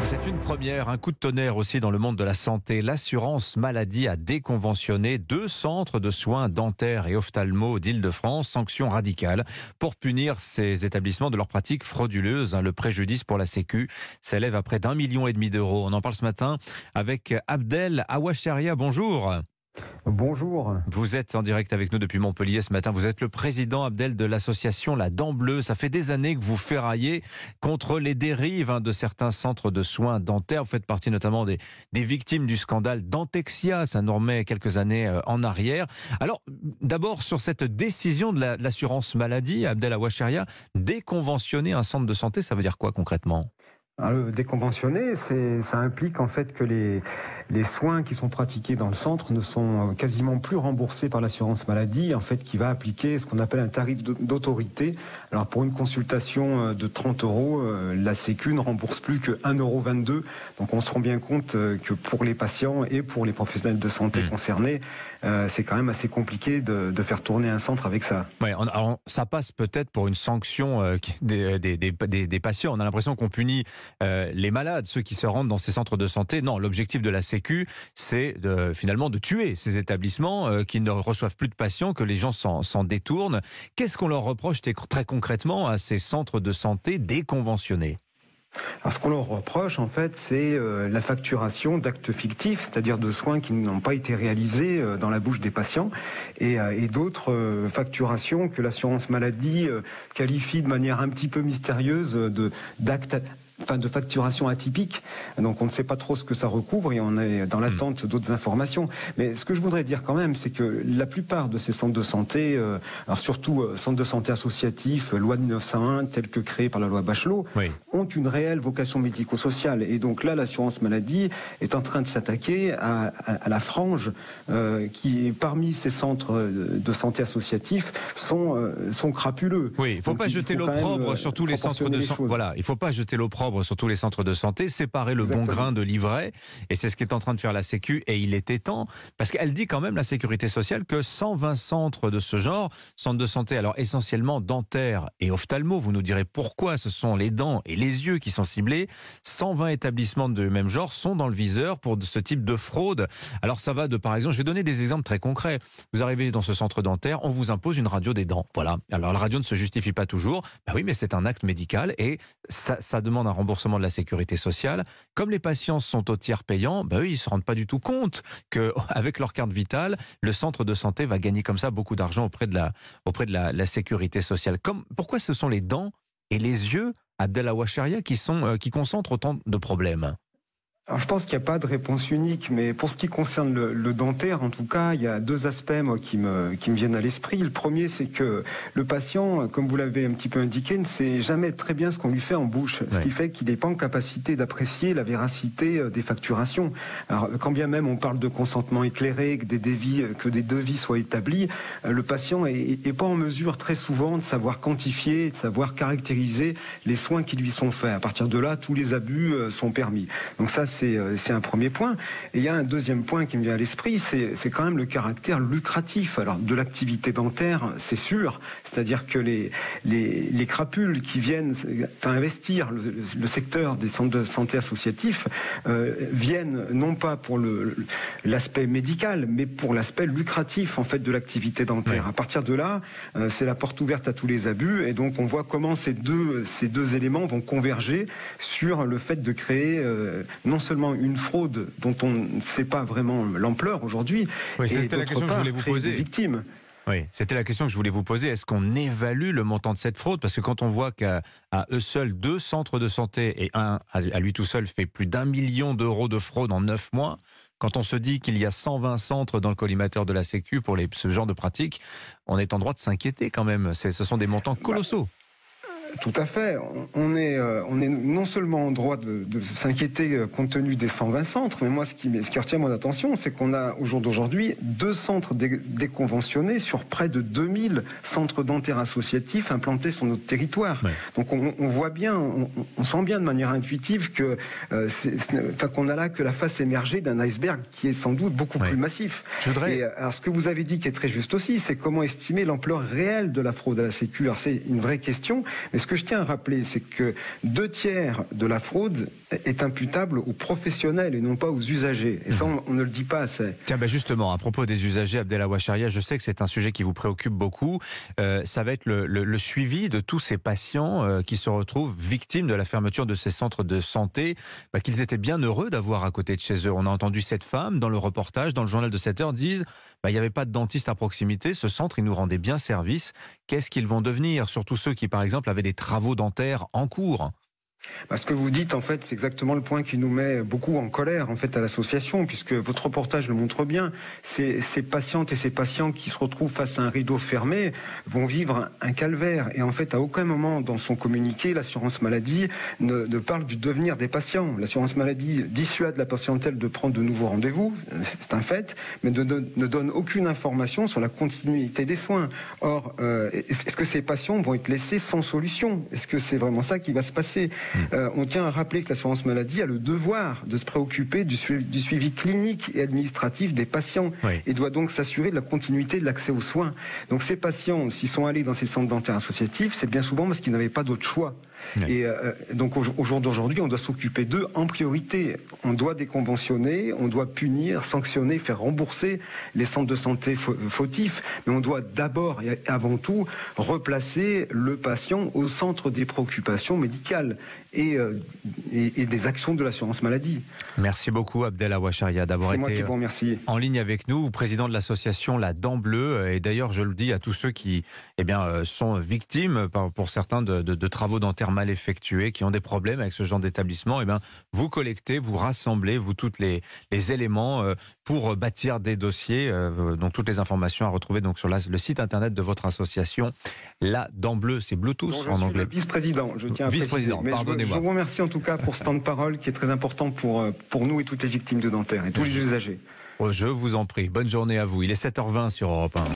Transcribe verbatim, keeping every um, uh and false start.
C'est une première, un coup de tonnerre aussi dans le monde de la santé. L'assurance maladie a déconventionné deux centres de soins dentaires et ophtalmo d'Île-de-France. Sanction radicale pour punir ces établissements de leurs pratiques frauduleuses. Le préjudice pour la Sécu s'élève à près d'un million et demi d'euros. On en parle ce matin avec Abdel Awacharia. Bonjour. Bonjour. Vous êtes en direct avec nous depuis Montpellier ce matin. Vous êtes le président, Abdel, de l'association La Dent Bleue. Ça fait des années que vous ferraillez contre les dérives hein, de certains centres de soins dentaires. Vous faites partie notamment des, des victimes du scandale Dentexia. Ça nous remet quelques années euh, en arrière. Alors, d'abord, sur cette décision de, la, de l'assurance maladie, Abdel Awacharia, déconventionner un centre de santé, ça veut dire quoi concrètement ? Alors, le déconventionner, c'est, ça implique en fait que les, les soins qui sont pratiqués dans le centre ne sont quasiment plus remboursés par l'assurance maladie, en fait, qui va appliquer ce qu'on appelle un tarif d'autorité. Alors, pour une consultation de trente euros, la Sécu ne rembourse plus que un euro vingt-deux. Donc, on se rend bien compte que pour les patients et pour les professionnels de santé mmh. concernés, euh, c'est quand même assez compliqué de, de faire tourner un centre avec ça. Ouais, on, alors, ça passe peut-être pour une sanction euh, des, des, des, des, des patients. On a l'impression qu'on punit Euh, les malades, ceux qui se rendent dans ces centres de santé. Non, l'objectif de la Sécu, c'est de, finalement de tuer ces établissements euh, qui ne reçoivent plus de patients, que les gens s'en, s'en détournent. Qu'est-ce qu'on leur reproche très concrètement à ces centres de santé déconventionnés ? Alors, ce qu'on leur reproche, en fait, c'est euh, la facturation d'actes fictifs, c'est-à-dire de soins qui n'ont pas été réalisés euh, dans la bouche des patients, et, euh, et d'autres euh, facturations que l'assurance maladie euh, qualifie de manière un petit peu mystérieuse de, d'actes Enfin, de facturation atypique, donc on ne sait pas trop ce que ça recouvre et on est dans l'attente d'autres informations. Mais ce que je voudrais dire quand même, c'est que la plupart de ces centres de santé, euh, alors surtout euh, centres de santé associatifs, loi de mille neuf cent un, tels que créés par la loi Bachelot, oui. ont une réelle vocation médico-sociale. Et donc là, l'assurance maladie est en train de s'attaquer à, à, à la frange euh, qui, parmi ces centres de santé associatifs, sont, euh, sont crapuleux. Oui, il ne faut donc, pas jeter l'opprobre sur tous les centres de santé. Voilà, il ne faut pas jeter l'opprobre sur tous les centres de santé, séparer le Exactement. bon grain de l'ivraie, et c'est ce qu'est en train de faire la Sécu, et il était temps, parce qu'elle dit quand même, la Sécurité sociale, que cent vingt centres de ce genre, centres de santé, alors essentiellement dentaires et ophtalmo, vous nous direz pourquoi ce sont les dents et les yeux qui sont ciblés, cent vingt établissements de même genre sont dans le viseur pour ce type de fraude. Alors ça va de, par exemple, je vais donner des exemples très concrets, vous arrivez dans ce centre dentaire, on vous impose une radio des dents, voilà, alors la radio ne se justifie pas toujours, ben oui, mais c'est un acte médical, et ça, ça demande un remboursement de la Sécurité sociale. Comme les patients sont au tiers payant, ben eux, ils ne se rendent pas du tout compte qu'avec leur carte vitale, le centre de santé va gagner comme ça beaucoup d'argent auprès de la, auprès de la, la Sécurité sociale. Comme, pourquoi ce sont les dents et les yeux, Abdel Awacharia, qui, sont, euh, qui concentrent autant de problèmes ? Alors, je pense qu'il n'y a pas de réponse unique, mais pour ce qui concerne le, le dentaire, en tout cas, il y a deux aspects moi, qui, me, qui me viennent à l'esprit. Le premier, c'est que le patient, comme vous l'avez un petit peu indiqué, ne sait jamais très bien ce qu'on lui fait en bouche, ouais. ce qui fait qu'il n'est pas en capacité d'apprécier la véracité des facturations. Alors, quand bien même on parle de consentement éclairé, que des devis, que des devis soient établis, le patient n'est pas en mesure très souvent de savoir quantifier, de savoir caractériser les soins qui lui sont faits. À partir de là, tous les abus sont permis. Donc ça, c'est C'est un premier point. Et il y a un deuxième point qui me vient à l'esprit, c'est, c'est quand même le caractère lucratif. Alors, de l'activité dentaire, c'est sûr. C'est-à-dire que les, les, les crapules qui viennent enfin, investir le, le secteur des centres de santé associatifs euh, viennent non pas pour le, l'aspect médical, mais pour l'aspect lucratif en fait, de l'activité dentaire. Oui. À partir de là, euh, c'est la porte ouverte à tous les abus. Et donc, on voit comment ces deux, ces deux éléments vont converger sur le fait de créer euh, non seulement une fraude dont on ne sait pas vraiment l'ampleur aujourd'hui. Oui, c'était la question que je voulais vous poser. Victimes. Oui, c'était la question que je voulais vous poser. Est-ce qu'on évalue le montant de cette fraude ? Parce que quand on voit qu'à à eux seuls, deux centres de santé et un à lui tout seul fait plus d'un million d'euros de fraude en neuf mois, quand on se dit qu'il y a cent vingt centres dans le collimateur de la Sécu pour les, ce genre de pratique, on est en droit de s'inquiéter quand même. C'est, ce sont des montants colossaux. Bah. Tout à fait. On est, on est non seulement en droit de, de s'inquiéter compte tenu des cent vingt centres, mais moi, ce qui, ce qui retient mon attention, c'est qu'on a au jour d'aujourd'hui deux centres dé, déconventionnés sur près de deux mille centres dentaires associatifs implantés sur notre territoire. Ouais. Donc on, on voit bien, on, on sent bien de manière intuitive que, euh, c'est, enfin, qu'on a là que la face émergée d'un iceberg qui est sans doute beaucoup ouais. plus massif. Je voudrais... Et, alors ce que vous avez dit qui est très juste aussi, c'est comment estimer l'ampleur réelle de la fraude à la Sécu. Alors c'est une vraie question, mais Mais ce que je tiens à rappeler, c'est que deux tiers de la fraude est imputable aux professionnels et non pas aux usagers. Et ça, on, on ne le dit pas assez. Tiens, ben justement, à propos des usagers, Abdellah Ouacharia, je sais que c'est un sujet qui vous préoccupe beaucoup. Euh, ça va être le, le, le suivi de tous ces patients euh, qui se retrouvent victimes de la fermeture de ces centres de santé, bah, qu'ils étaient bien heureux d'avoir à côté de chez eux. On a entendu cette femme dans le reportage, dans le journal de sept heures, dire bah, il n'y avait pas de dentiste à proximité, ce centre, il nous rendait bien service. Qu'est-ce qu'ils vont devenir? Surtout ceux qui, par exemple, avaient des travaux dentaires en cours. Bah, ce que vous dites, en fait, c'est exactement le point qui nous met beaucoup en colère, en fait, à l'association, puisque votre reportage le montre bien. Ces, ces patientes et ces patients qui se retrouvent face à un rideau fermé vont vivre un, un calvaire. Et en fait, à aucun moment dans son communiqué, l'assurance maladie ne, ne parle du devenir des patients. L'assurance maladie dissuade la patientèle de prendre de nouveaux rendez-vous, c'est un fait, mais ne, ne, ne donne aucune information sur la continuité des soins. Or, euh, est-ce que ces patients vont être laissés sans solution? Est-ce que c'est vraiment ça qui va se passer? Euh, on tient à rappeler que l'assurance maladie a le devoir de se préoccuper du suivi, du suivi clinique et administratif des patients, oui, et doit donc s'assurer de la continuité de l'accès aux soins. Donc ces patients, s'ils sont allés dans ces centres dentaires associatifs, c'est bien souvent parce qu'ils n'avaient pas d'autre choix. Oui. Et euh, donc au, au jour d'aujourd'hui, on doit s'occuper d'eux en priorité. On doit déconventionner, on doit punir, sanctionner, faire rembourser les centres de santé fautifs, mais on doit d'abord et avant tout replacer le patient au centre des préoccupations médicales et, euh, et, et des actions de l'assurance maladie. Merci beaucoup Abdellah Ouacharia d'avoir été en ligne avec nous, président de l'association La Dent Bleue. Et d'ailleurs, je le dis à tous ceux qui eh bien, sont victimes, pour certains, de, de, de travaux dentaires mal effectués, qui ont des problèmes avec ce genre d'établissement, eh bien, vous collectez, vous rassemblez, vous, tous les, les éléments euh, pour bâtir des dossiers. Euh, donc, toutes les informations à retrouver donc, sur la, le site internet de votre association. La Dent Bleue, c'est Bluetooth non, je en suis anglais. Le vice-président, je tiens à Vice-président, pardonnez-moi. Je, je vous remercie en tout cas pour ce temps de parole qui est très important pour, pour nous et toutes les victimes de dentaire et tous les usagers. Je vous en prie. Bonne journée à vous. Il est sept heures vingt sur Europe un.